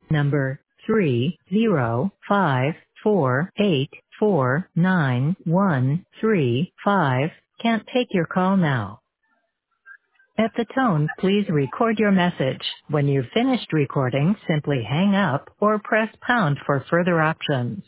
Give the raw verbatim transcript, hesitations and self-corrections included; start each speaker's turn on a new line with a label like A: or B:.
A: number three zero five four eight four nine one three five can't take your call now. At the tone, please record your message. When you've finished recording, simply hang up or press pound for further options.